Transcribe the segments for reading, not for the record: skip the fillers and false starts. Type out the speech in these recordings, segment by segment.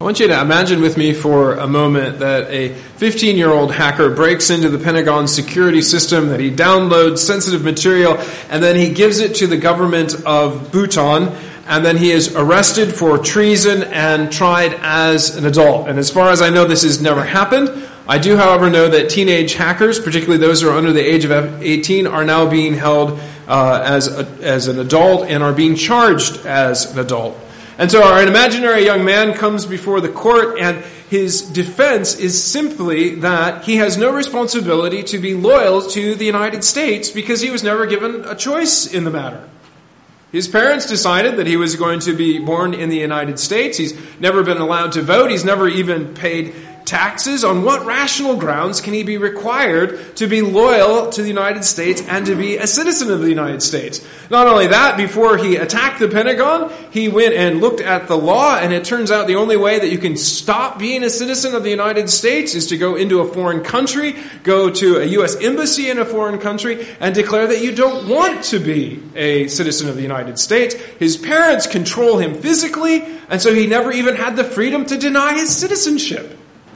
want you to imagine with me for a moment that a 15-year-old hacker breaks into the Pentagon security system, that he downloads sensitive material, and then he gives it to the government of Bhutan, and then he is arrested for treason and tried as an adult. And as far as I know, this has never happened. I do, however, know that teenage hackers, particularly those who are under the age of 18, are now being held as an adult and are being charged as an adult. And so our imaginary young man comes before the court, and his defense is simply that he has no responsibility to be loyal to the United States because he was never given a choice in the matter. His parents decided that he was going to be born in the United States. He's never been allowed to vote. He's never even paid taxes. On what rational grounds can he be required to be loyal to the United States and to be a citizen of the United States? Not only that, before he attacked the Pentagon, he went and looked at the law, and it turns out the only way that you can stop being a citizen of the United States is to go into a foreign country, go to a U.S. embassy in a foreign country, and declare that you don't want to be a citizen of the United States. His parents control him physically, and so he never even had the freedom to deny his citizenship.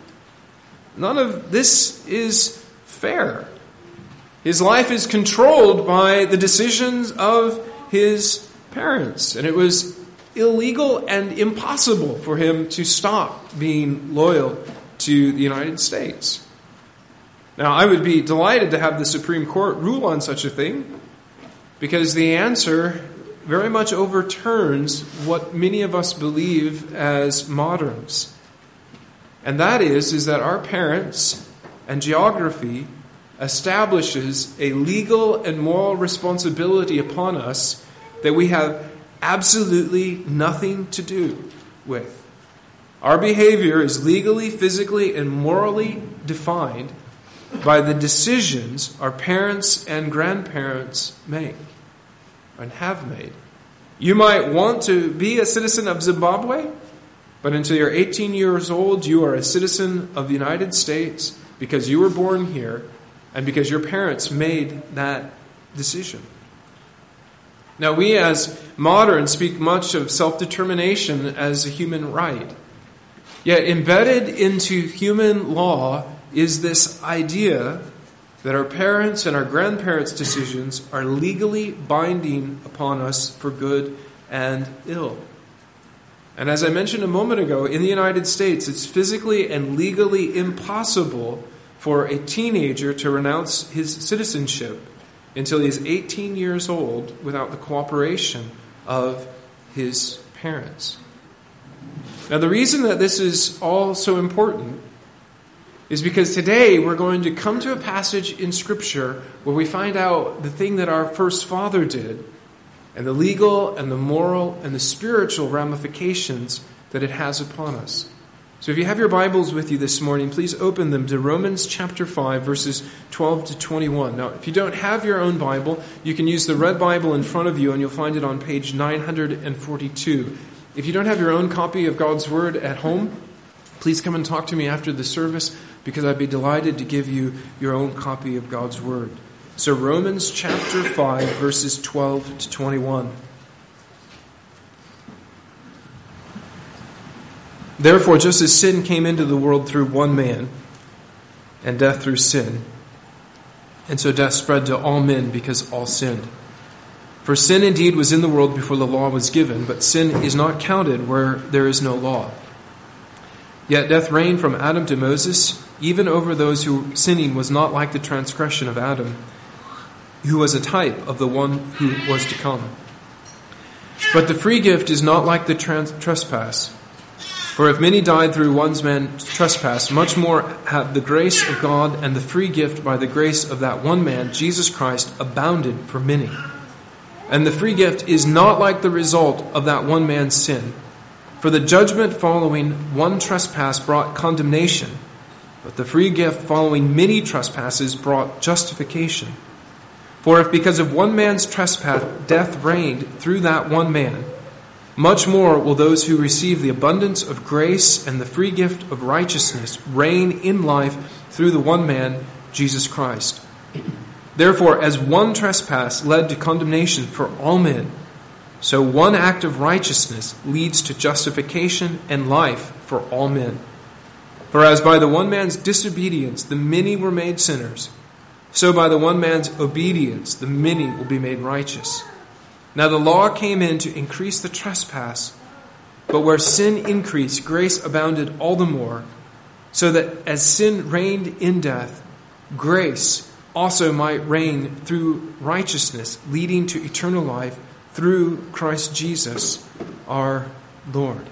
None of this is fair. His life is controlled by the decisions of his parents, and it was illegal and impossible for him to stop being loyal to the United States. Now, I would be delighted to have the Supreme Court rule on such a thing, because the answer very much overturns what many of us believe as moderns. And that is that our parents and geography establishes a legal and moral responsibility upon us that we have absolutely nothing to do with. Our behavior is legally, physically, and morally defined by the decisions our parents and grandparents make and have made. You might want to be a citizen of Zimbabwe, but until you're 18 years old, you are a citizen of the United States because you were born here and because your parents made that decision. Now, we as moderns speak much of self-determination as a human right. Yet embedded into human law is this idea that our parents' and our grandparents' decisions are legally binding upon us for good and ill. And as I mentioned a moment ago, in the United States, it's physically and legally impossible for a teenager to renounce his citizenship until he is 18 years old without the cooperation of his parents. Now, the reason that this is all so important is because today we're going to come to a passage in Scripture where we find out the thing that our first father did, and the legal and the moral and the spiritual ramifications that it has upon us. So if you have your Bibles with you this morning, please open them to Romans chapter 5, verses 12 to 21. Now, if you don't have your own Bible, you can use the red Bible in front of you, and you'll find it on page 942. If you don't have your own copy of God's Word at home, please come and talk to me after the service, because I'd be delighted to give you your own copy of God's Word. So Romans chapter 5, verses 12 to 21. Therefore, just as sin came into the world through one man, and death through sin, and so death spread to all men because all sinned. For sin indeed was in the world before the law was given, but sin is not counted where there is no law. Yet death reigned from Adam to Moses, even over those who sinning was not like the transgression of Adam, who was a type of the one who was to come. But the free gift is not like the trespass. For if many died through one man's trespass, much more have the grace of God and the free gift by the grace of that one man, Jesus Christ, abounded for many. And the free gift is not like the result of that one man's sin. For the judgment following one trespass brought condemnation, but the free gift following many trespasses brought justification. For if because of one man's trespass death reigned through that one man, much more will those who receive the abundance of grace and the free gift of righteousness reign in life through the one man, Jesus Christ. Therefore, as one trespass led to condemnation for all men, So one act of righteousness leads to justification and life for all men. For as by the one man's disobedience the many were made sinners, so by the one man's obedience the many will be made righteous. Now the law came in to increase the trespass, but where sin increased, grace abounded all the more, so that as sin reigned in death, grace also might reign through righteousness, leading to eternal life through Christ Jesus our Lord.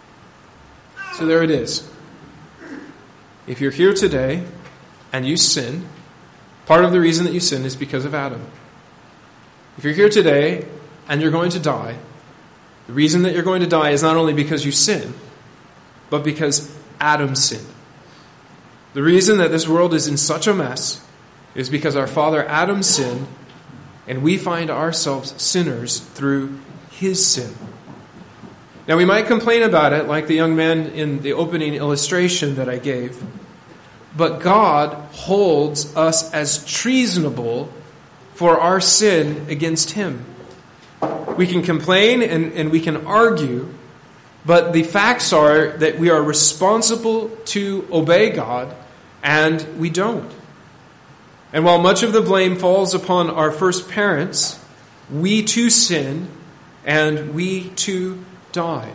So there it is. If you're here today and you sin, part of the reason that you sin is because of Adam. If you're here today and you're going to die, the reason that you're going to die is not only because you sin, but because Adam sinned. The reason that this world is in such a mess is because our father Adam sinned, and we find ourselves sinners through his sin. Now we might complain about it like the young man in the opening illustration that I gave, but God holds us as treasonable for our sin against him. We can complain and we can argue, but the facts are that we are responsible to obey God, and we don't. And while much of the blame falls upon our first parents, we too sin, and we too die.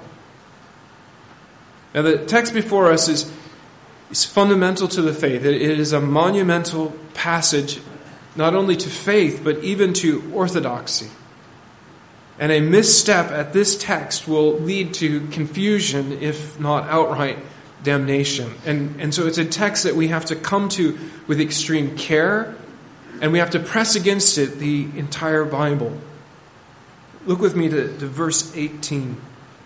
Now the text before us is fundamental to the faith. It is a monumental passage, not only to faith, but even to orthodoxy. And a misstep at this text will lead to confusion, if not outright damnation. And so it's a text that we have to come to with extreme care, and we have to press against it the entire Bible. Look with me to verse 18.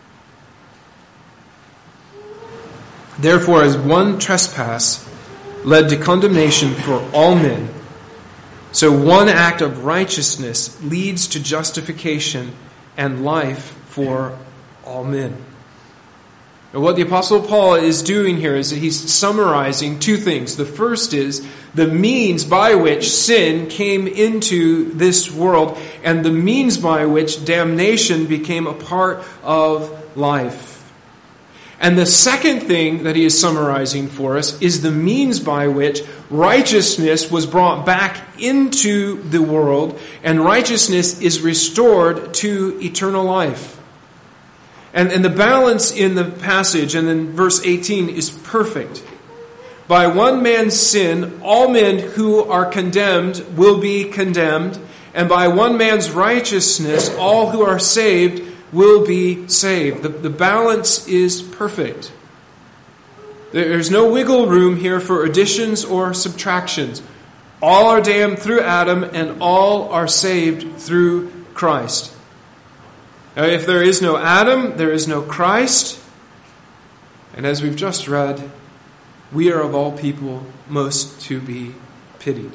Therefore, as one trespass led to condemnation for all men, so one act of righteousness leads to justification and life for all men. Now, what the Apostle Paul is doing here is that he's summarizing two things. The first is the means by which sin came into this world, and the means by which damnation became a part of life. And the second thing that he is summarizing for us is the means by which righteousness was brought back into the world, and righteousness is restored to eternal life. And the balance in the passage, and then verse 18, is perfect. By one man's sin, all men who are condemned will be condemned, and by one man's righteousness, all who are saved will be saved. The balance is perfect. There's no wiggle room here for additions or subtractions. All are damned through Adam, and all are saved through Christ. Now, if there is no Adam, there is no Christ. And as we've just read, we are of all people most to be pitied.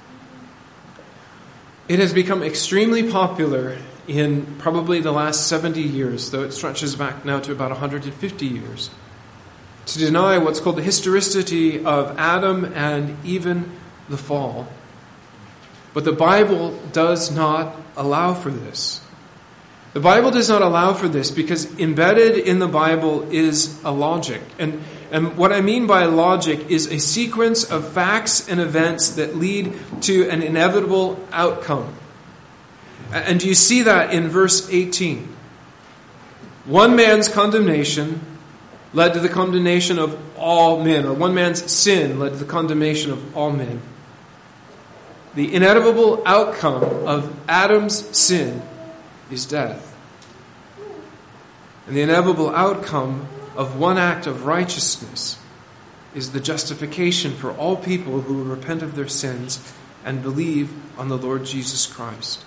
It has become extremely popular in probably the last 70 years, though it stretches back now to about 150 years, to deny what's called the historicity of Adam and even the fall. But the Bible does not allow for this. The Bible does not allow for this because embedded in the Bible is a logic. And what I mean by logic is a sequence of facts and events that lead to an inevitable outcome. And do you see that in verse 18? One man's condemnation led to the condemnation of all men, or one man's sin led to the condemnation of all men. The inevitable outcome of Adam's sin is death. And the inevitable outcome of one act of righteousness is the justification for all people who will repent of their sins and believe on the Lord Jesus Christ.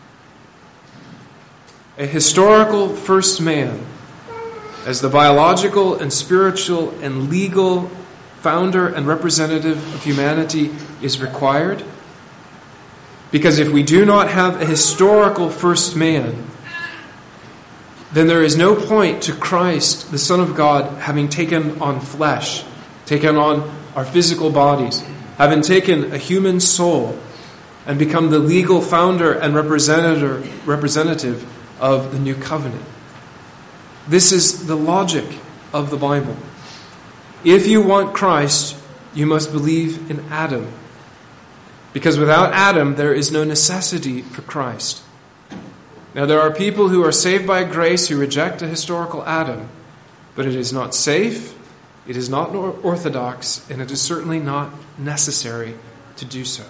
A historical first man, as the biological and spiritual and legal founder and representative of humanity, is required. Because if we do not have a historical first man, then there is no point to Christ, the Son of God, having taken on flesh, taken on our physical bodies, having taken a human soul, and become the legal founder and representative of the new covenant. This is the logic of the Bible. If you want Christ, you must believe in Adam. Because without Adam, there is no necessity for Christ. Now, there are people who are saved by grace who reject a historical Adam, but it is not safe, it is not orthodox, and it is certainly not necessary to do so.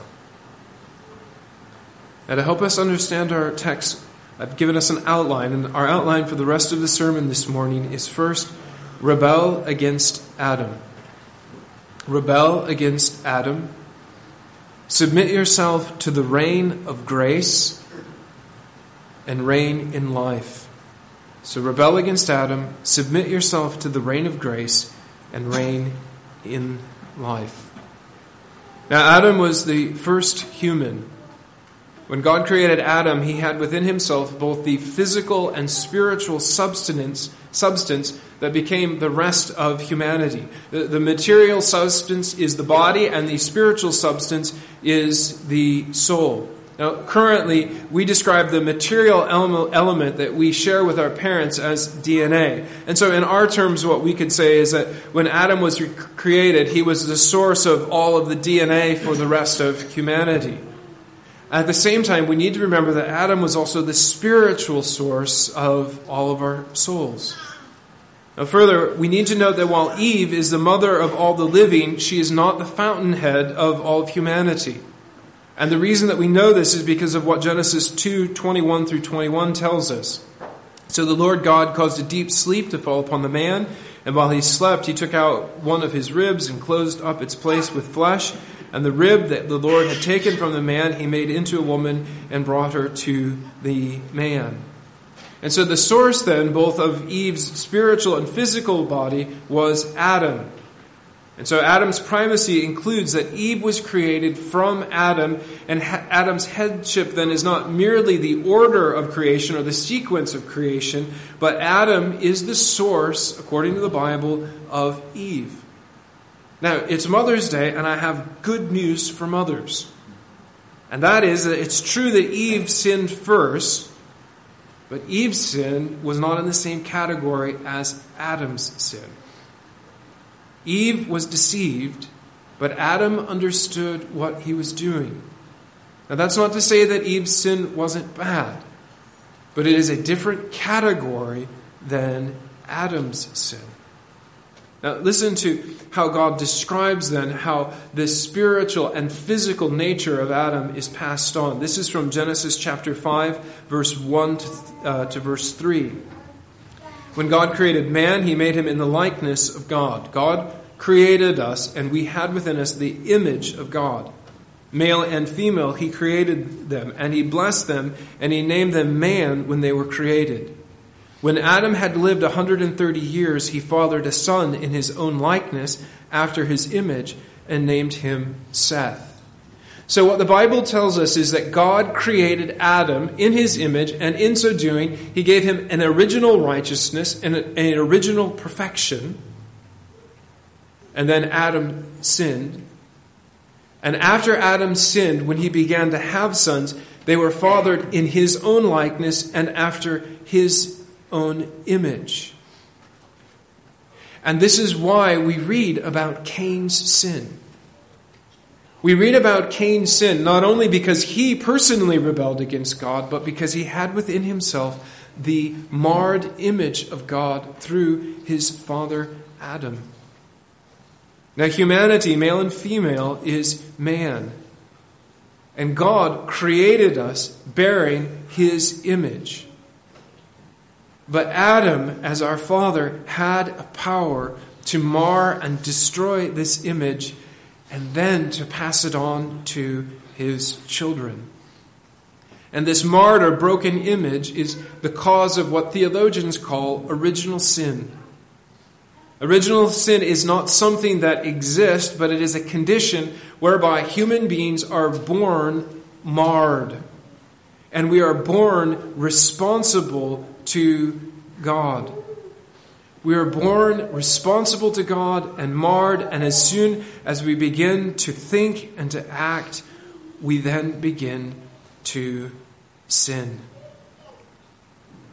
Now, to help us understand our text, I've given us an outline, and our outline for the rest of the sermon this morning is first, rebel against Adam. Rebel against Adam. Submit yourself to the reign of grace and reign in life. So rebel against Adam, submit yourself to the reign of grace, and reign in life. Now, Adam was the first human. When God created Adam, he had within himself both the physical and spiritual substance that became the rest of humanity. The material substance is the body, and the spiritual substance is the soul. Now, currently, we describe the material element that we share with our parents as DNA. And so in our terms, what we could say is that when Adam was created, he was the source of all of the DNA for the rest of humanity. At the same time, we need to remember that Adam was also the spiritual source of all of our souls. Now further, we need to note that while Eve is the mother of all the living, she is not the fountainhead of all of humanity. And the reason that we know this is because of what Genesis 2:21 through 21 tells us. So the Lord God caused a deep sleep to fall upon the man, and while he slept, he took out one of his ribs and closed up its place with flesh. And the rib that the Lord had taken from the man, he made into a woman and brought her to the man. And so the source then, both of Eve's spiritual and physical body, was Adam. And so Adam's primacy includes that Eve was created from Adam, and Adam's headship then is not merely the order of creation or the sequence of creation, but Adam is the source, according to the Bible, of Eve. Now, it's Mother's Day, and I have good news for mothers. And that is that it's true that Eve sinned first, but Eve's sin was not in the same category as Adam's sin. Eve was deceived, but Adam understood what he was doing. Now, that's not to say that Eve's sin wasn't bad, but it is a different category than Adam's sin. Now, listen to how God describes then how this spiritual and physical nature of Adam is passed on. This is from Genesis chapter 5, verse 1 to verse 3. When God created man, he made him in the likeness of God. God created us, and we had within us the image of God. Male and female, he created them, and he blessed them, and he named them man when they were created. When Adam had lived 130 years, he fathered a son in his own likeness, after his image, and named him Seth. So what the Bible tells us is that God created Adam in his image, and in so doing, he gave him an original righteousness and an original perfection. And then Adam sinned. And after Adam sinned, when he began to have sons, they were fathered in his own likeness and after his own image. And this is why we read about Cain's sin. We read about Cain's sin not only because he personally rebelled against God, but because he had within himself the marred image of God through his father Adam. Now, humanity, male and female, is man. And God created us bearing his image. But Adam, as our father, had a power to mar and destroy this image and then to pass it on to his children. And this marred or broken image is the cause of what theologians call original sin. Original sin is not something that exists, but it is a condition whereby human beings are born marred. And we are born responsible to God. We are born responsible to God and marred, and as soon as we begin to think and to act, we then begin to sin.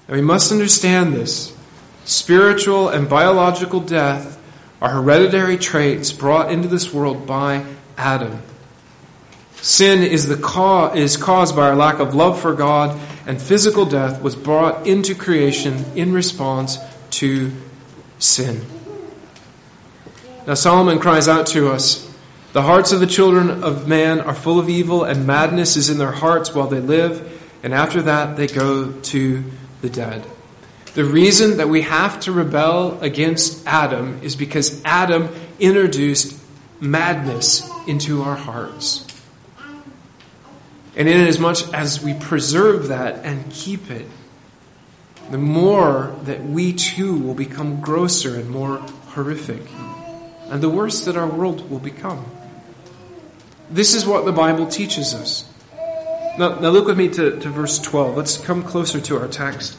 Now we must understand this. Spiritual and biological death are hereditary traits brought into this world by Adam. Sin is caused by our lack of love for God, and physical death was brought into creation in response to sin. Now Solomon cries out to us, "The hearts of the children of man are full of evil, and madness is in their hearts while they live, and after that they go to the dead." The reason that we have to rebel against Adam is because Adam introduced madness into our hearts. And inasmuch as we preserve that and keep it, the more that we too will become grosser and more horrific, and the worse that our world will become. This is what the Bible teaches us. Now look with me to verse 12. Let's come closer to our text.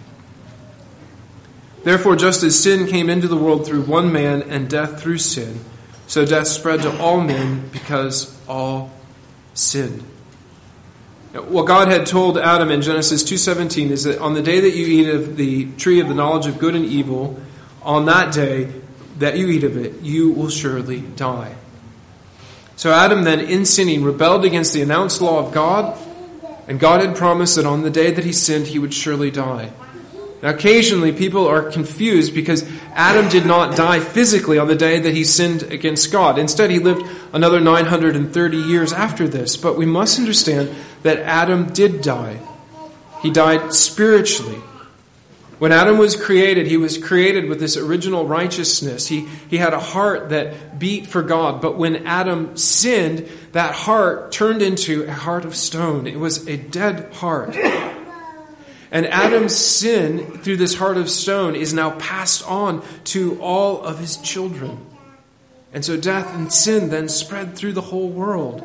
"Therefore, just as sin came into the world through one man, and death through sin, so death spread to all men because all sinned." Now, what God had told Adam in Genesis 2:17 is that on the day that you eat of the tree of the knowledge of good and evil, on that day that you eat of it, you will surely die. So Adam then, in sinning, rebelled against the announced law of God, and God had promised that on the day that he sinned, he would surely die. Now, occasionally people are confused because Adam did not die physically on the day that he sinned against God. Instead, he lived another 930 years after this. But we must understand that Adam did die. He died spiritually. When Adam was created, he was created with this original righteousness. He had a heart that beat for God. But when Adam sinned, that heart turned into a heart of stone. It was a dead heart. And Adam's sin through this heart of stone is now passed on to all of his children. And so death and sin then spread through the whole world.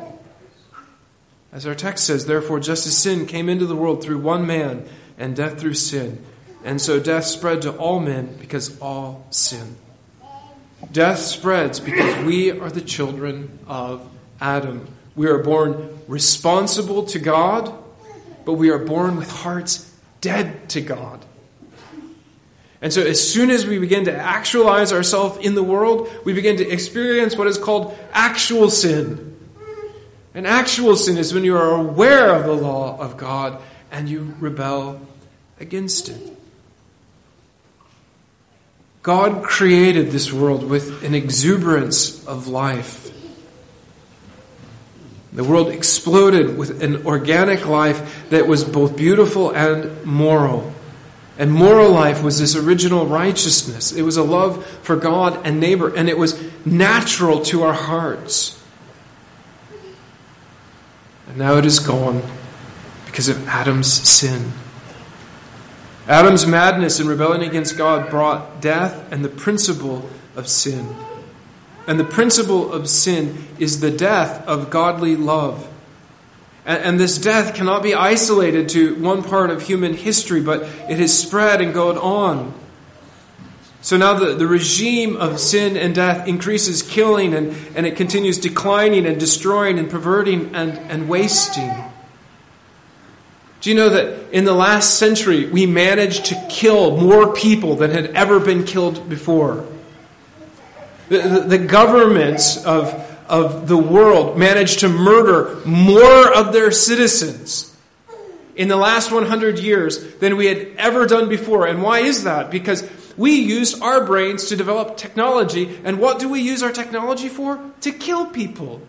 As our text says, "Therefore, just as sin came into the world through one man, and death through sin, and so death spread to all men because all sin." Death spreads because we are the children of Adam. We are born responsible to God, but we are born with hearts dead to God. And so as soon as we begin to actualize ourselves in the world, we begin to experience what is called actual sin. And actual sin is when you are aware of the law of God and you rebel against it. God created this world with an exuberance of life. The world exploded with an organic life that was both beautiful and moral. And moral life was this original righteousness. It was a love for God and neighbor, and it was natural to our hearts. And now it is gone because of Adam's sin. Adam's madness and rebellion against God brought death and the principle of sin. And the principle of sin is the death of godly love. And this death cannot be isolated to one part of human history, but it has spread and gone on. So now the regime of sin and death increases killing, and it continues declining and destroying and perverting and wasting. Do you know that in the last century we managed to kill more people than had ever been killed before? The governments of the world managed to murder more of their citizens in the last 100 years than we had ever done before. And why is that? Because we used our brains to develop technology. And what do we use our technology for? To kill people.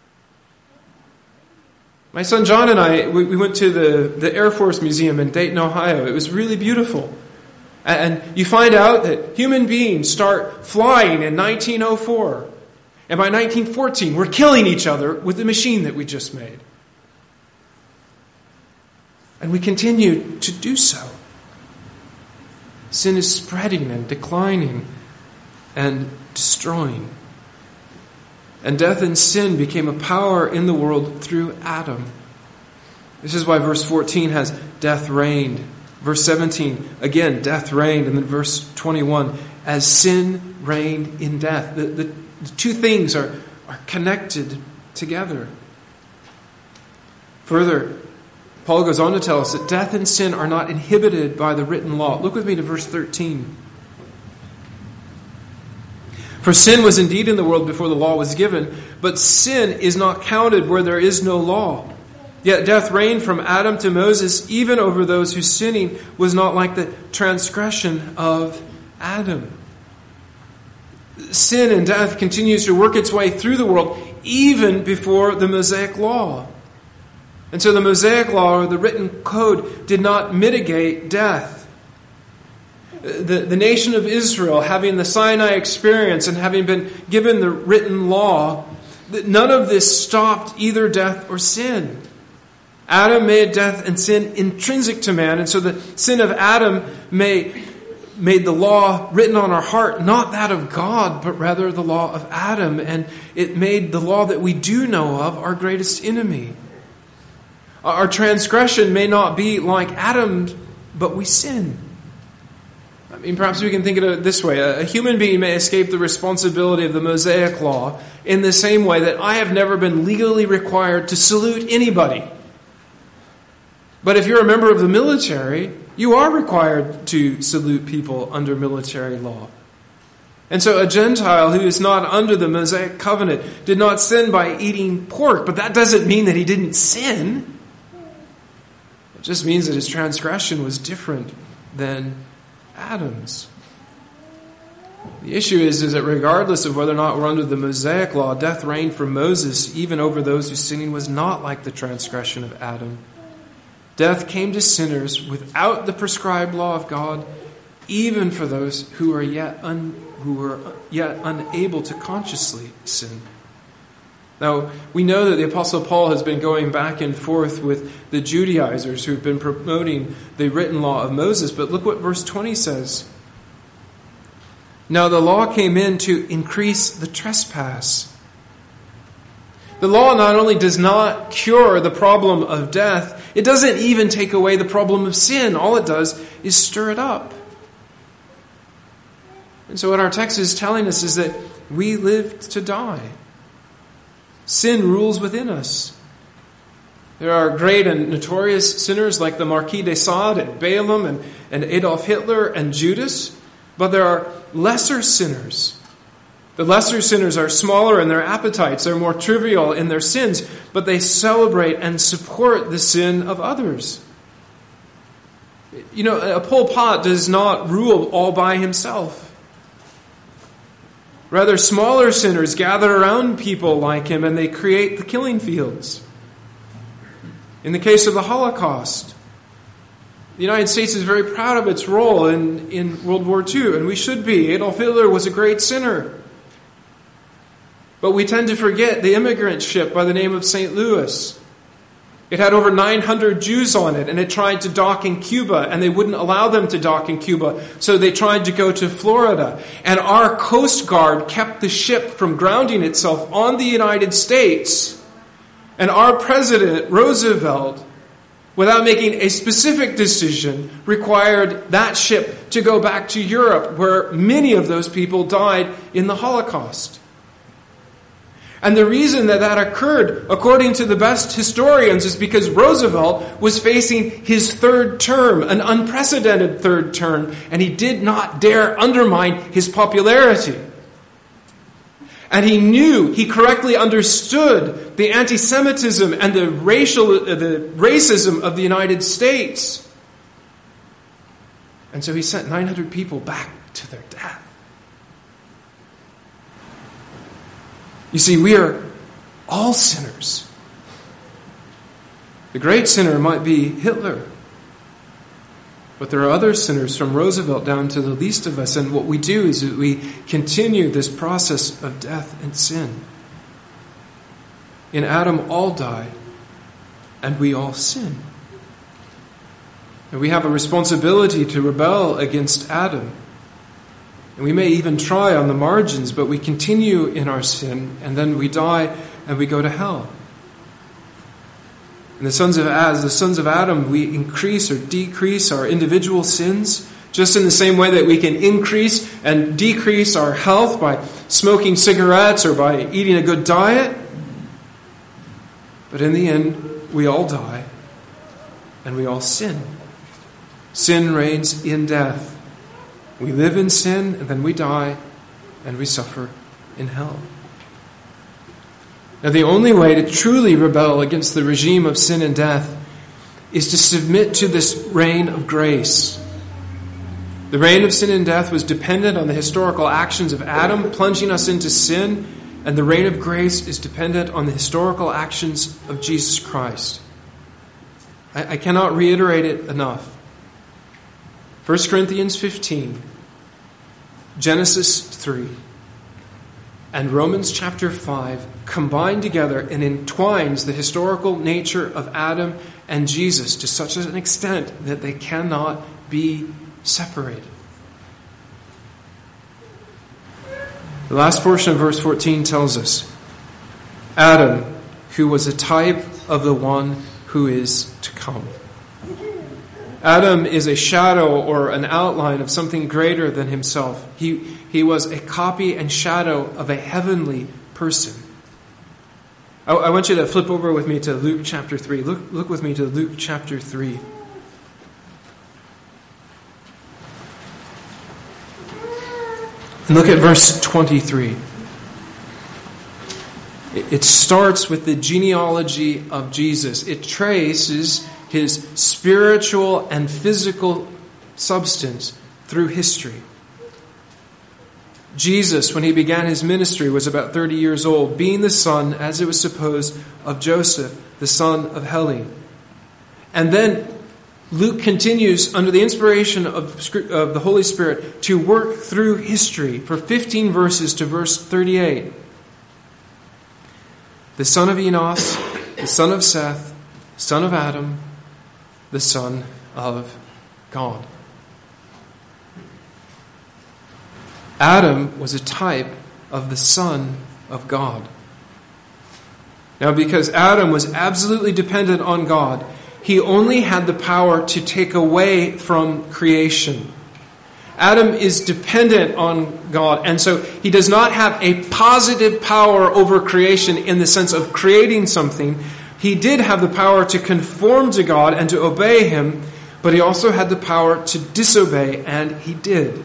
My son John and I, we went to the Air Force Museum in Dayton, Ohio. It was really beautiful. And you find out that human beings start flying in 1904. And by 1914, we're killing each other with the machine that we just made. And we continue to do so. Sin is spreading and declining and destroying. And death and sin became a power in the world through Adam. This is why verse 14 has death reigned. Verse 17, again, death reigned. And then verse 21, as sin reigned in death. The two things are connected together. Further, Paul goes on to tell us that death and sin are not inhibited by the written law. Look with me to verse 13. For sin was indeed in the world before the law was given, but sin is not counted where there is no law. Yet death reigned from Adam to Moses, even over those whose sinning was not like the transgression of Adam. Sin and death continues to work its way through the world, even before the Mosaic Law. And so the Mosaic Law, or the written code, did not mitigate death. The nation of Israel, having the Sinai experience and having been given the written law, none of this stopped either death or sin. Adam made death and sin intrinsic to man, and so the sin of Adam made the law written on our heart, not that of God, but rather the law of Adam, and it made the law that we do know of our greatest enemy. Our transgression may not be like Adam's, but we sin. I mean, perhaps we can think of it this way. A human being may escape the responsibility of the Mosaic Law in the same way that I have never been legally required to salute anybody. But if you're a member of the military, you are required to salute people under military law. And so a Gentile who is not under the Mosaic covenant did not sin by eating pork, but that doesn't mean that he didn't sin. It just means that his transgression was different than Adam's. The issue is that regardless of whether or not we're under the Mosaic Law, death reigned for Moses, even over those whose sinning was not like the transgression of Adam. Death came to sinners without the prescribed law of God, even for those who are yet unable to consciously sin. Now, we know that the Apostle Paul has been going back and forth with the Judaizers who've been promoting the written law of Moses, but look what verse 20 says. Now the law came in to increase the trespass. The law not only does not cure the problem of death, it doesn't even take away the problem of sin. All it does is stir it up. And so what our text is telling us is that we live to die. Sin rules within us. There are great and notorious sinners like the Marquis de Sade and Balaam and Adolf Hitler and Judas, but there are lesser sinners. The lesser sinners are smaller in their appetites, they're more trivial in their sins, but they celebrate and support the sin of others. You know, a Pol Pot does not rule all by himself. Rather, smaller sinners gather around people like him and they create the killing fields. In the case of the Holocaust, the United States is very proud of its role in World War II, and we should be. Adolf Hitler was a great sinner. But we tend to forget the immigrant ship by the name of St. Louis. It had over 900 Jews on it, and it tried to dock in Cuba, and they wouldn't allow them to dock in Cuba, so they tried to go to Florida. And our Coast Guard kept the ship from grounding itself on the United States. And our President, Roosevelt, without making a specific decision, required that ship to go back to Europe, where many of those people died in the Holocaust. And the reason that occurred, according to the best historians, is because Roosevelt was facing his third term, an unprecedented third term, and he did not dare undermine his popularity. And he correctly understood the anti-Semitism and the racism of the United States. And so he sent 900 people back to their death. You see, we are all sinners. The great sinner might be Hitler. But there are other sinners from Roosevelt down to the least of us. And what we do is that we continue this process of death and sin. In Adam, all died, and we all sin. And we have a responsibility to rebel against Adam. And we may even try on the margins, but we continue in our sin, and then we die and we go to hell. And as the sons of Adam, we increase or decrease our individual sins, just in the same way that we can increase and decrease our health by smoking cigarettes or by eating a good diet. But in the end, we all die, and we all sin. Sin reigns in death. We live in sin, and then we die, and we suffer in hell. Now, the only way to truly rebel against the regime of sin and death is to submit to this reign of grace. The reign of sin and death was dependent on the historical actions of Adam, plunging us into sin, and the reign of grace is dependent on the historical actions of Jesus Christ. I cannot reiterate it enough. 1 Corinthians 15, Genesis 3, and Romans chapter 5 combine together and entwines the historical nature of Adam and Jesus to such an extent that they cannot be separated. The last portion of verse 14 tells us, Adam, who was a type of the one who is to come. Adam is a shadow or an outline of something greater than himself. He was a copy and shadow of a heavenly person. I want you to flip over with me to Luke chapter 3. Look with me to Luke chapter 3. And look at verse 23. It starts with the genealogy of Jesus. It traces his spiritual and physical substance through history. Jesus, when he began his ministry, was about 30 years old, being the son, as it was supposed, of Joseph, the son of Heli. And then Luke continues, under the inspiration of the Holy Spirit, to work through history for 15 verses to verse 38. The son of Enos, the son of Seth, son of Adam, the Son of God. Adam was a type of the Son of God. Now, because Adam was absolutely dependent on God, he only had the power to take away from creation. Adam is dependent on God, and so he does not have a positive power over creation in the sense of creating something. He did have the power to conform to God and to obey him, but he also had the power to disobey, and he did.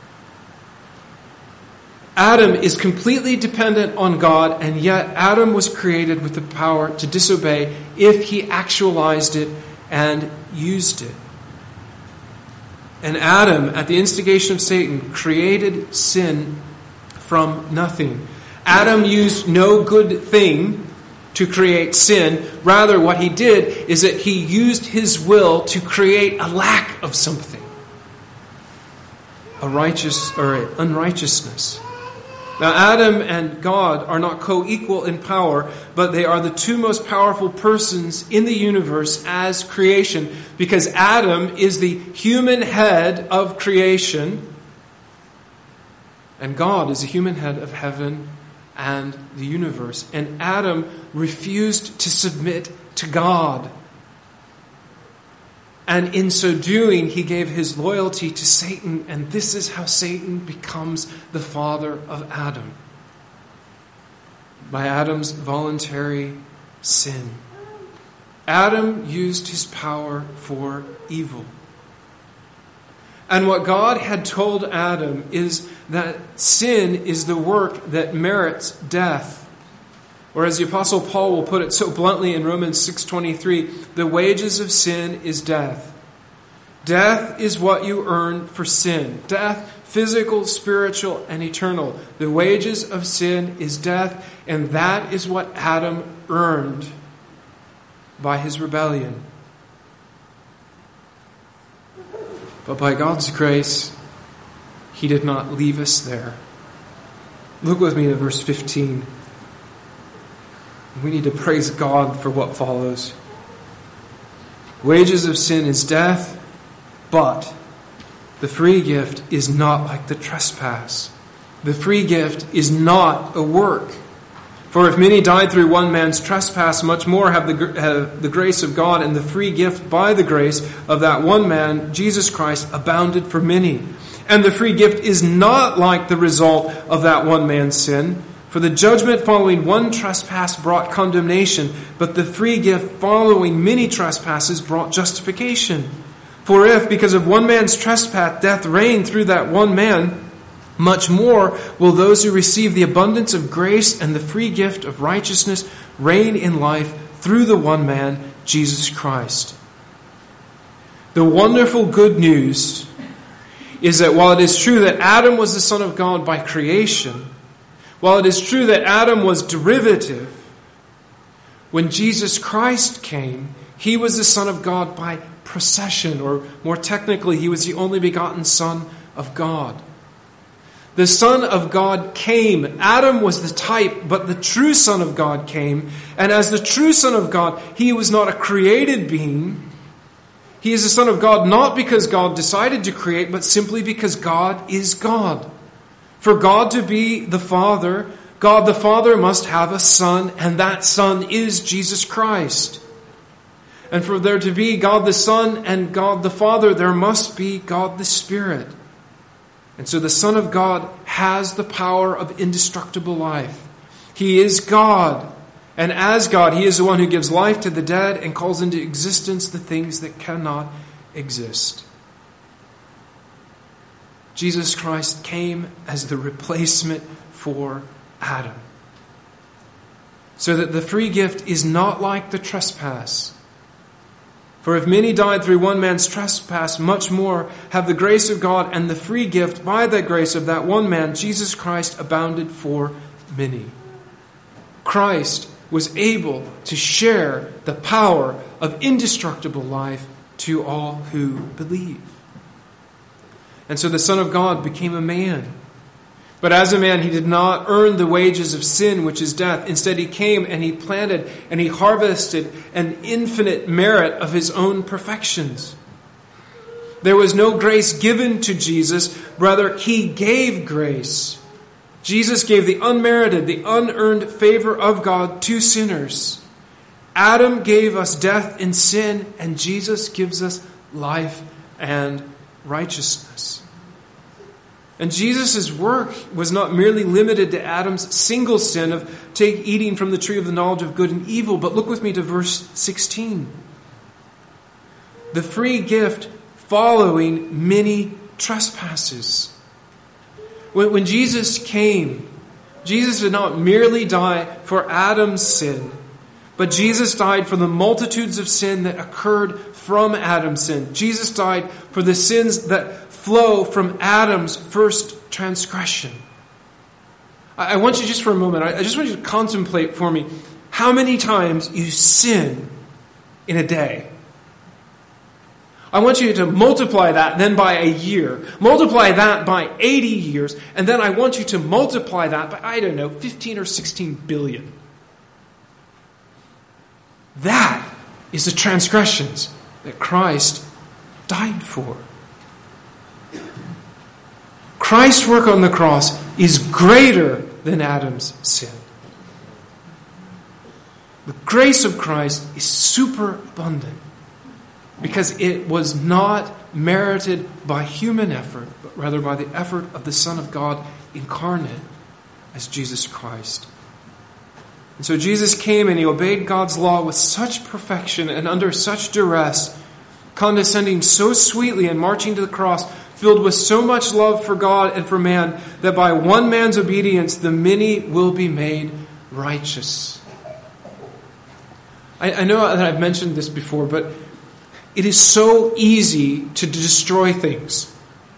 Adam is completely dependent on God, and yet Adam was created with the power to disobey if he actualized it and used it. And Adam, at the instigation of Satan, created sin from nothing. Adam used no good thing to create sin. Rather, what he did is that he used his will to create a lack of something. A righteous or an unrighteousness. Now, Adam and God are not co-equal in power, but they are the two most powerful persons in the universe as creation, because Adam is the human head of creation, and God is the human head of heaven and the universe. And Adam refused to submit to God. And in so doing, he gave his loyalty to Satan, and this is how Satan becomes the father of Adam. By Adam's voluntary sin. Adam used his power for evil. And what God had told Adam is that sin is the work that merits death. Or as the Apostle Paul will put it so bluntly in Romans 6:23, the wages of sin is death. Death is what you earn for sin. Death, physical, spiritual, and eternal. The wages of sin is death, and that is what Adam earned by his rebellion. But by God's grace, he did not leave us there. Look with me to verse 15. We need to praise God for what follows. Wages of sin is death, but the free gift is not like the trespass. The free gift is not a work. For if many died through one man's trespass, much more have the grace of God and the free gift by the grace of that one man, Jesus Christ, abounded for many. And the free gift is not like the result of that one man's sin. For the judgment following one trespass brought condemnation, but the free gift following many trespasses brought justification. For if, because of one man's trespass, death reigned through that one man, much more will those who receive the abundance of grace and the free gift of righteousness reign in life through the one man, Jesus Christ. The wonderful good news is that while it is true that Adam was the Son of God by creation, while it is true that Adam was derivative, when Jesus Christ came, he was the Son of God by procession, or more technically, he was the only begotten Son of God. The Son of God came. Adam was the type, but the true Son of God came. And as the true Son of God, he was not a created being. He is the Son of God not because God decided to create, but simply because God is God. For God to be the Father, God the Father must have a Son, and that Son is Jesus Christ. And for there to be God the Son and God the Father, there must be God the Spirit. And so the Son of God has the power of indestructible life. He is God. And as God, he is the one who gives life to the dead and calls into existence the things that cannot exist. Jesus Christ came as the replacement for Adam. So that the free gift is not like the trespass. For if many died through one man's trespass, much more have the grace of God and the free gift by the grace of that one man, Jesus Christ, abounded for many. Christ was able to share the power of indestructible life to all who believe. And so the Son of God became a man. But as a man, he did not earn the wages of sin, which is death. Instead, he came and he planted and he harvested an infinite merit of his own perfections. There was no grace given to Jesus. Rather, he gave grace. Jesus gave the unmerited, the unearned favor of God to sinners. Adam gave us death in sin, and Jesus gives us life and righteousness. And Jesus' work was not merely limited to Adam's single sin of eating from the tree of the knowledge of good and evil, but look with me to verse 16. The free gift following many trespasses. When Jesus came, Jesus did not merely die for Adam's sin, but Jesus died for the multitudes of sin that occurred from Adam's sin. Jesus died for the sins that flow from Adam's first transgression. I want you just for a moment, I just want you to contemplate for me how many times you sin in a day. I want you to multiply that then by a year. Multiply that by 80 years. And then I want you to multiply that by, 15 or 16 billion. That is the transgressions that Christ died for. Christ's work on the cross is greater than Adam's sin. The grace of Christ is superabundant because it was not merited by human effort, but rather by the effort of the Son of God incarnate as Jesus Christ. And so Jesus came and he obeyed God's law with such perfection and under such duress, condescending so sweetly and marching to the cross, filled with so much love for God and for man, that by one man's obedience the many will be made righteous. I know that I've mentioned this before, but it is so easy to destroy things.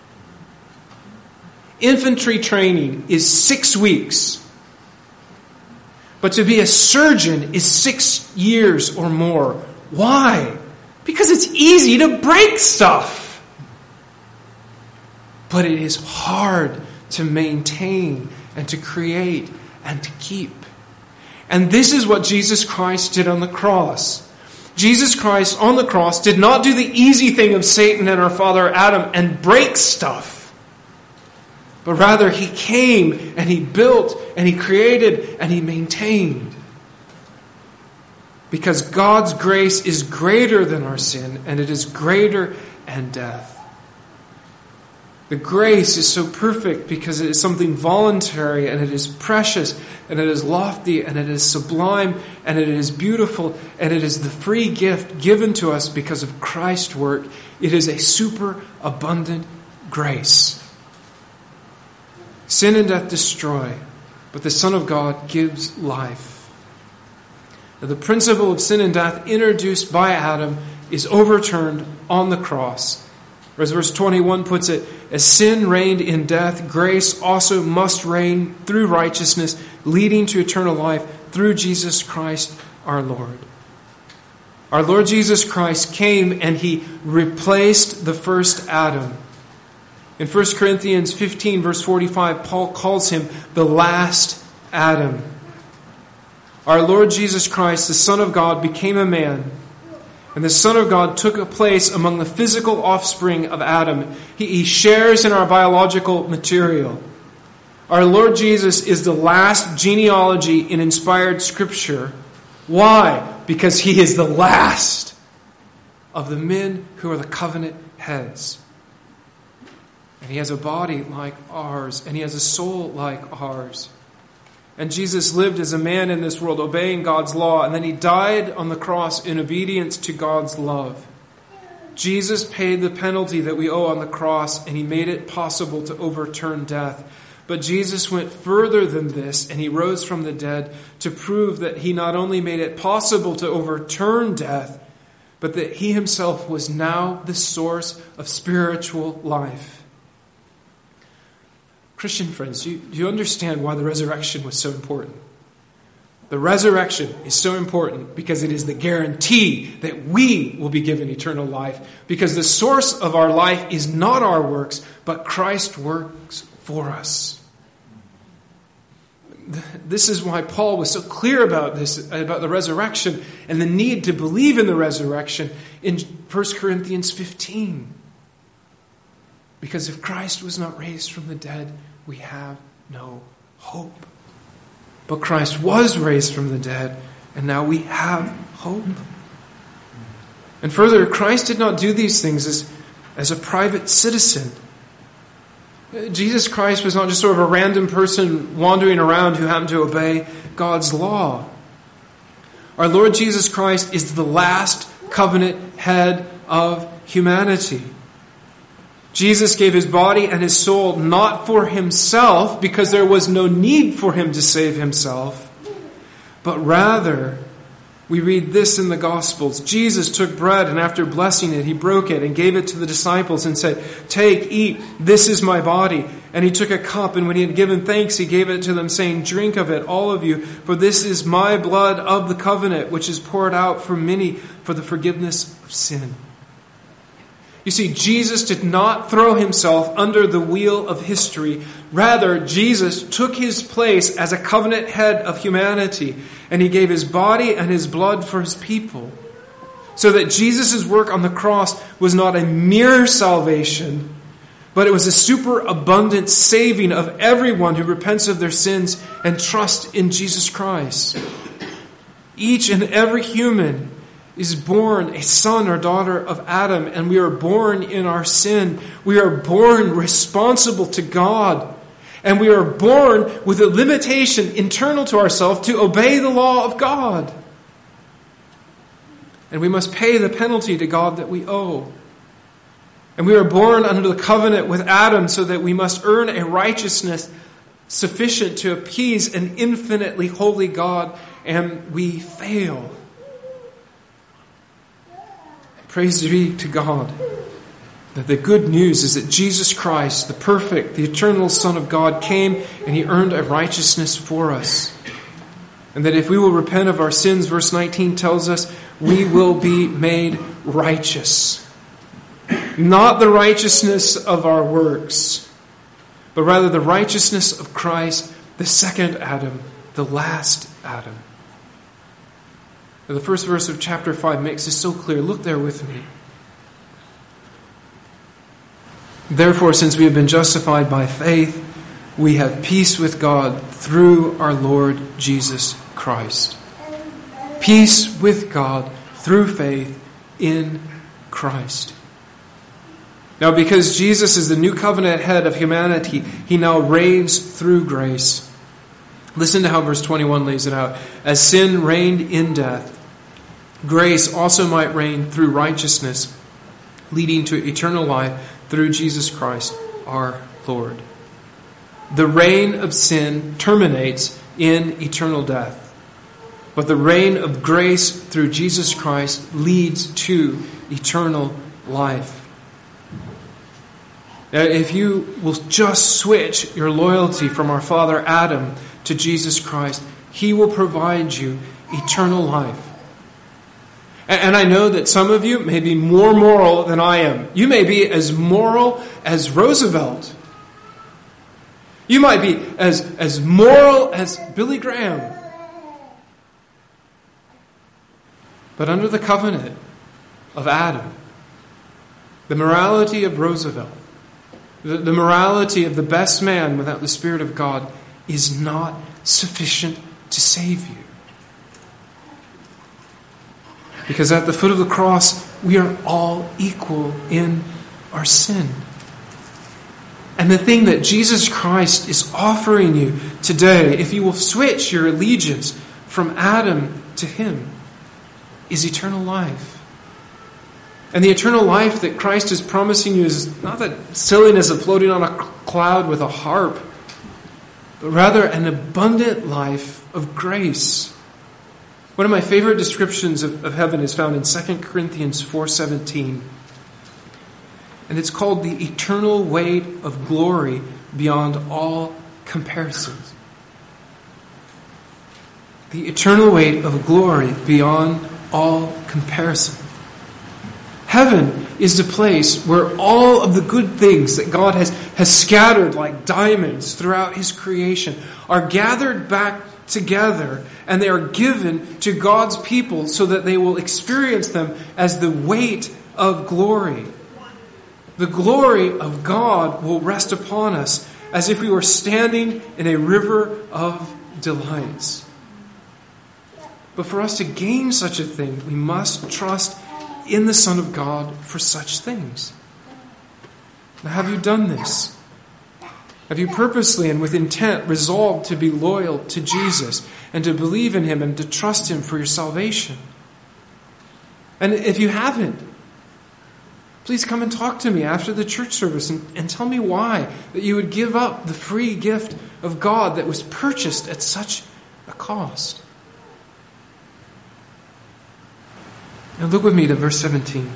Infantry training is 6 weeks. But to be a surgeon is 6 years or more. Why? Because it's easy to break stuff. But it is hard to maintain and to create and to keep. And this is what Jesus Christ did on the cross. Jesus Christ on the cross did not do the easy thing of Satan and our father Adam and break stuff. But rather he came and he built and he created and he maintained. Because God's grace is greater than our sin and it is greater than death. The grace is so perfect because it is something voluntary, and it is precious, and it is lofty, and it is sublime, and it is beautiful, and it is the free gift given to us because of Christ's work. It is a super abundant grace. Sin and death destroy, but the Son of God gives life. Now, the principle of sin and death introduced by Adam is overturned on the cross. Or as verse 21 puts it, as sin reigned in death, grace also must reign through righteousness, leading to eternal life through Jesus Christ our Lord. Our Lord Jesus Christ came and he replaced the first Adam. In 1 Corinthians 15, verse 45, Paul calls him the last Adam. Our Lord Jesus Christ, the Son of God, became a man. And the Son of God took a place among the physical offspring of Adam. He shares in our biological material. Our Lord Jesus is the last genealogy in inspired Scripture. Why? Because he is the last of the men who are the covenant heads. And he has a body like ours, and he has a soul like ours. And Jesus lived as a man in this world, obeying God's law, and then he died on the cross in obedience to God's love. Jesus paid the penalty that we owe on the cross, and he made it possible to overturn death. But Jesus went further than this, and he rose from the dead to prove that he not only made it possible to overturn death, but that he himself was now the source of spiritual life. Christian friends, do you understand why the resurrection was so important? The resurrection is so important because it is the guarantee that we will be given eternal life. Because the source of our life is not our works, but Christ works for us. This is why Paul was so clear about this, about the resurrection and the need to believe in the resurrection in 1 Corinthians 15. Because if Christ was not raised from the dead, we have no hope. But Christ was raised from the dead, and now we have hope. And further, Christ did not do these things as a private citizen. Jesus Christ was not just sort of a random person wandering around who happened to obey God's law. Our Lord Jesus Christ is the last covenant head of humanity. Jesus gave his body and his soul not for himself, because there was no need for him to save himself, but rather, we read this in the Gospels. Jesus took bread, and after blessing it, he broke it and gave it to the disciples and said, "Take, eat, this is my body." And he took a cup, and when he had given thanks, he gave it to them, saying, "Drink of it, all of you, for this is my blood of the covenant, which is poured out for many for the forgiveness of sin." You see, Jesus did not throw himself under the wheel of history. Rather, Jesus took his place as a covenant head of humanity, and he gave his body and his blood for his people. So that Jesus' work on the cross was not a mere salvation, but it was a superabundant saving of everyone who repents of their sins and trusts in Jesus Christ. Each and every human is born a son or daughter of Adam, and we are born in our sin. We are born responsible to God, and we are born with a limitation internal to ourselves to obey the law of God. And we must pay the penalty to God that we owe. And we are born under the covenant with Adam so that we must earn a righteousness sufficient to appease an infinitely holy God, and we fail. Praise be to God that the good news is that Jesus Christ, the perfect, the eternal Son of God, came and he earned a righteousness for us. And that if we will repent of our sins, verse 19 tells us, we will be made righteous. Not the righteousness of our works, but rather the righteousness of Christ, the second Adam, the last Adam. The first verse of chapter 5 makes this so clear. Look there with me. Therefore, since we have been justified by faith, we have peace with God through our Lord Jesus Christ. Peace with God through faith in Christ. Now, because Jesus is the new covenant head of humanity, he now reigns through grace. Listen to how verse 21 lays it out. As sin reigned in death, grace also might reign through righteousness, leading to eternal life through Jesus Christ our Lord. The reign of sin terminates in eternal death, but the reign of grace through Jesus Christ leads to eternal life. Now, if you will just switch your loyalty from our father Adam to Jesus Christ, he will provide you eternal life. And I know that some of you may be more moral than I am. You may be as moral as Roosevelt. You might be as moral as Billy Graham. But under the covenant of Adam, the morality of Roosevelt, the morality of the best man without the Spirit of God is not sufficient to save you. Because at the foot of the cross, we are all equal in our sin. And the thing that Jesus Christ is offering you today, if you will switch your allegiance from Adam to him, is eternal life. And the eternal life that Christ is promising you is not the silliness of floating on a cloud with a harp, but rather an abundant life of grace. One of my favorite descriptions of heaven is found in 2 Corinthians 4:17. And it's called the eternal weight of glory beyond all comparisons. The eternal weight of glory beyond all comparison. Heaven is the place where all of the good things that God has scattered like diamonds throughout his creation are gathered back together, and they are given to God's people so that they will experience them as the weight of glory. The glory of God will rest upon us as if we were standing in a river of delights. But for us to gain such a thing, we must trust in the Son of God for such things. Now, have you done this? Have you purposely and with intent resolved to be loyal to Jesus and to believe in him and to trust him for your salvation? And if you haven't, please come and talk to me after the church service and tell me why that you would give up the free gift of God that was purchased at such a cost. Now look with me to verse 17.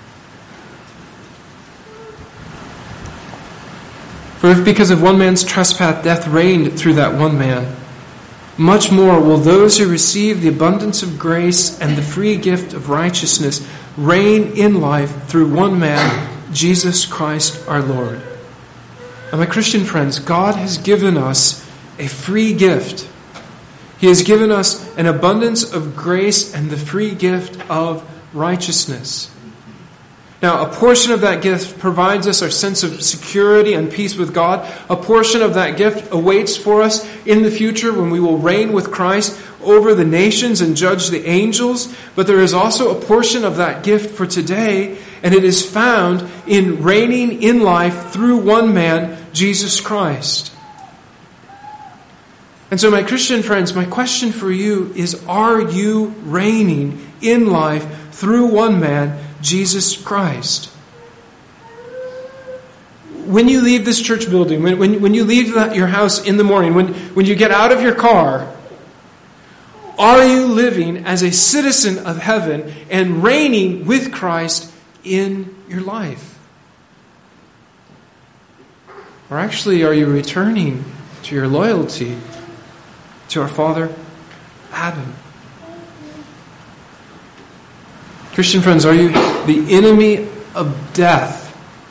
For if because of one man's trespass death reigned through that one man, much more will those who receive the abundance of grace and the free gift of righteousness reign in life through one man, Jesus Christ our Lord. And my Christian friends, God has given us a free gift. He has given us an abundance of grace and the free gift of righteousness. Now, a portion of that gift provides us our sense of security and peace with God. A portion of that gift awaits for us in the future when we will reign with Christ over the nations and judge the angels. But there is also a portion of that gift for today, and it is found in reigning in life through one man, Jesus Christ. And so, my Christian friends, my question for you is, are you reigning in life through one man, Jesus Christ? When you leave this church building, when you leave your house in the morning, when you get out of your car, are you living as a citizen of heaven and reigning with Christ in your life? Or actually, are you returning to your loyalty to our father Adam? Christian friends, are you the enemy of death?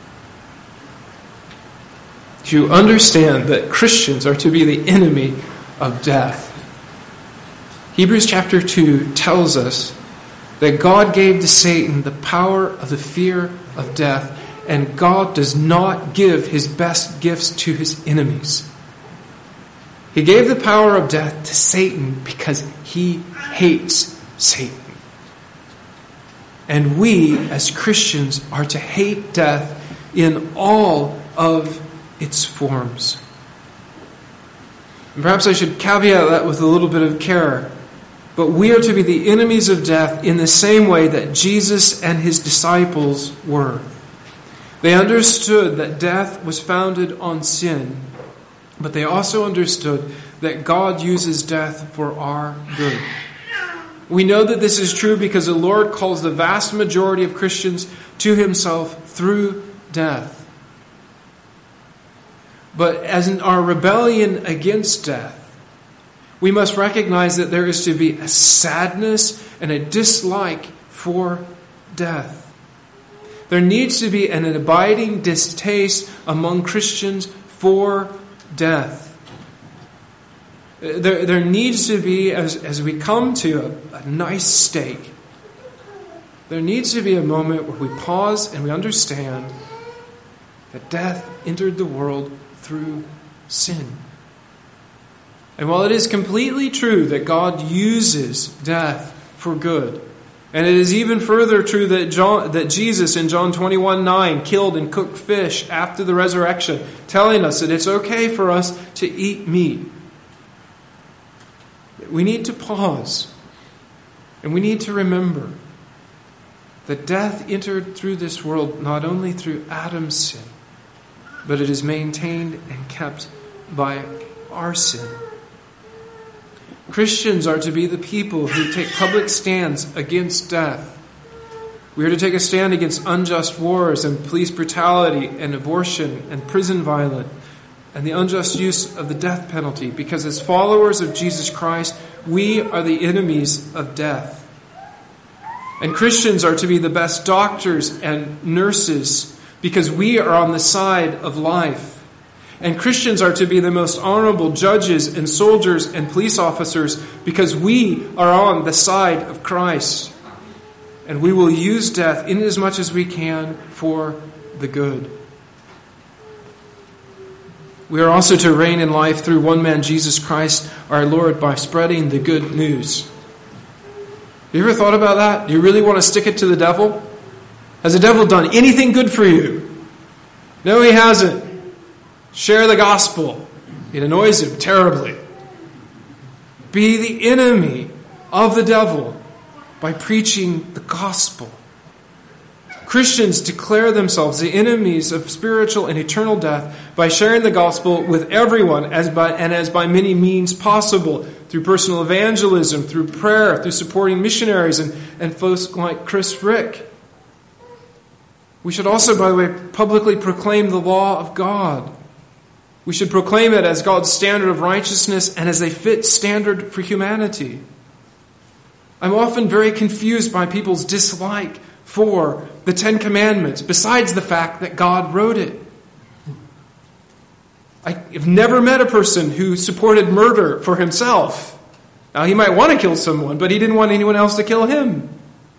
Do you understand that Christians are to be the enemy of death? Hebrews chapter 2 tells us that God gave to Satan the power of the fear of death, and God does not give his best gifts to his enemies. He gave the power of death to Satan because he hates Satan. And we, as Christians, are to hate death in all of its forms. And perhaps I should caveat that with a little bit of care. But we are to be the enemies of death in the same way that Jesus and his disciples were. They understood that death was founded on sin, but they also understood that God uses death for our good. We know that this is true because the Lord calls the vast majority of Christians to himself through death. But as in our rebellion against death, we must recognize that there is to be a sadness and a dislike for death. There needs to be an abiding distaste among Christians for death. There needs to be, as we come to a nice steak, there needs to be a moment where we pause and we understand that death entered the world through sin. And while it is completely true that God uses death for good, and it is even further true that Jesus in John 21:9 killed and cooked fish after the resurrection, telling us that it's okay for us to eat meat, we need to pause and we need to remember that death entered through this world not only through Adam's sin, but it is maintained and kept by our sin. Christians are to be the people who take public stands against death. We are to take a stand against unjust wars and police brutality and abortion and prison violence and the unjust use of the death penalty, because as followers of Jesus Christ, we are the enemies of death. And Christians are to be the best doctors and nurses because we are on the side of life. And Christians are to be the most honorable judges and soldiers and police officers because we are on the side of Christ. And we will use death in as much as we can for the good. We are also to reign in life through one man, Jesus Christ, our Lord, by spreading the good news. Have you ever thought about that? Do you really want to stick it to the devil? Has the devil done anything good for you? No, he hasn't. Share the gospel. It annoys him terribly. Be the enemy of the devil by preaching the gospel. Christians declare themselves the enemies of spiritual and eternal death by sharing the gospel with everyone as by many means possible, through personal evangelism, through prayer, through supporting missionaries and folks like Chris Rick. We should also, by the way, publicly proclaim the law of God. We should proclaim it as God's standard of righteousness and as a fit standard for humanity. I'm often very confused by people's dislike for the Ten Commandments, besides the fact that God wrote it. I've never met a person who supported murder for himself. Now, he might want to kill someone, but he didn't want anyone else to kill him.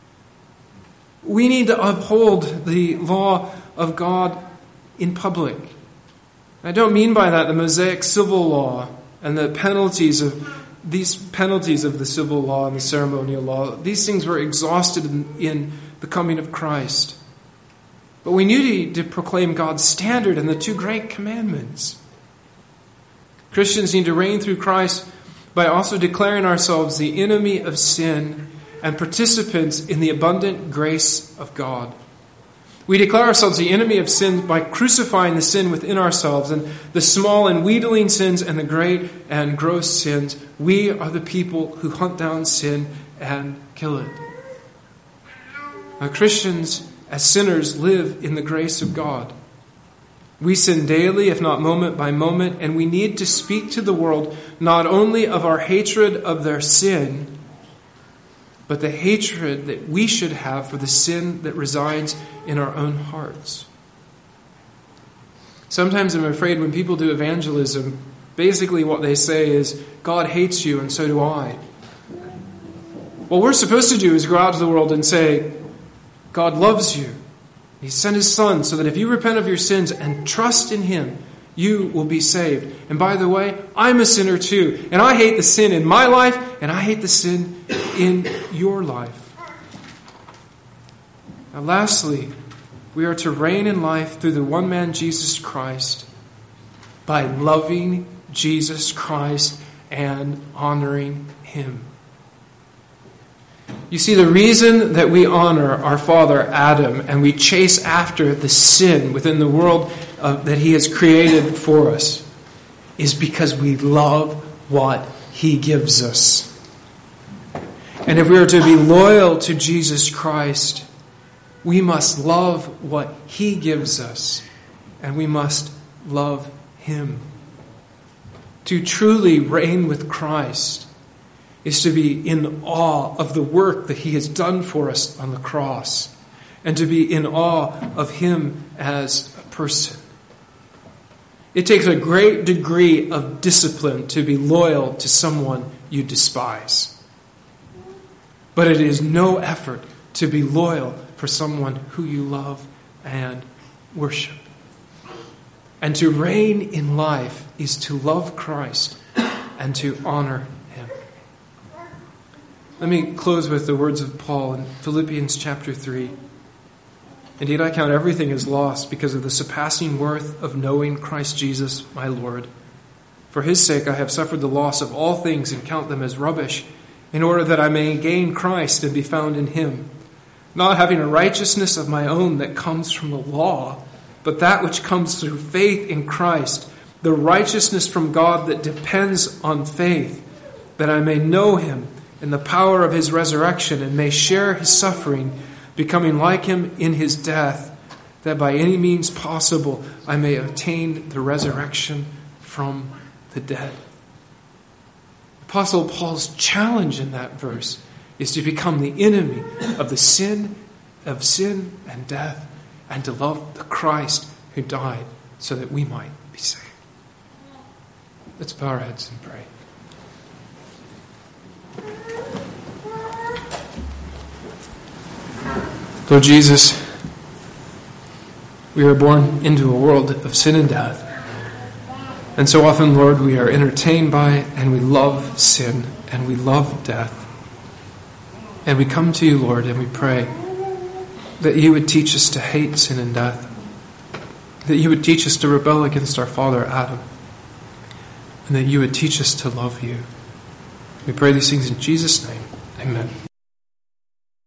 We need to uphold the law of God in public. I don't mean by that the Mosaic civil law and the penalties of the civil law and the ceremonial law. These things were exhausted in the coming of Christ. But we need to proclaim God's standard and the two great commandments. Christians need to reign through Christ by also declaring ourselves the enemy of sin and participants in the abundant grace of God. We declare ourselves the enemy of sin by crucifying the sin within ourselves, and the small and wheedling sins and the great and gross sins. We are the people who hunt down sin and kill it. Now, Christians, as sinners, live in the grace of God. We sin daily, if not moment by moment, and we need to speak to the world not only of our hatred of their sin, but the hatred that we should have for the sin that resides in our own hearts. Sometimes I'm afraid when people do evangelism, basically what they say is, God hates you and so do I. What we're supposed to do is go out to the world and say, God loves you. He sent his Son so that if you repent of your sins and trust in him, you will be saved. And by the way, I'm a sinner too. And I hate the sin in my life, and I hate the sin in your life. Now lastly, We are to reign in life through the one man, Jesus Christ, by loving Jesus Christ and honoring him. You see, the reason that we honor our father Adam and we chase after the sin within the world that he has created for us is because we love what he gives us. And if we are to be loyal to Jesus Christ, we must love what he gives us, and we must love him. To truly reign with Christ is to be in awe of the work that he has done for us on the cross, and to be in awe of him as a person. It takes a great degree of discipline to be loyal to someone you despise. But it is no effort to be loyal for someone who you love and worship. And to reign in life is to love Christ and to honor him. Let me close with the words of Paul in Philippians chapter 3. Indeed, I count everything as lost because of the surpassing worth of knowing Christ Jesus, my Lord. For his sake I have suffered the loss of all things and count them as rubbish, in order that I may gain Christ and be found in him, not having a righteousness of my own that comes from the law, but that which comes through faith in Christ, the righteousness from God that depends on faith, that I may know him in the power of his resurrection and may share his suffering, becoming like him in his death, that by any means possible I may attain the resurrection from the dead. Apostle Paul's challenge in that verse is to become the enemy of sin and death, and to love the Christ who died so that we might be saved. Let's bow our heads and pray. Lord Jesus, we are born into a world of sin and death. And so often, Lord, we are entertained by and we love sin and we love death. And we come to you, Lord, and we pray that you would teach us to hate sin and death, that you would teach us to rebel against our father Adam, and that you would teach us to love you. We pray these things in Jesus' name. Amen.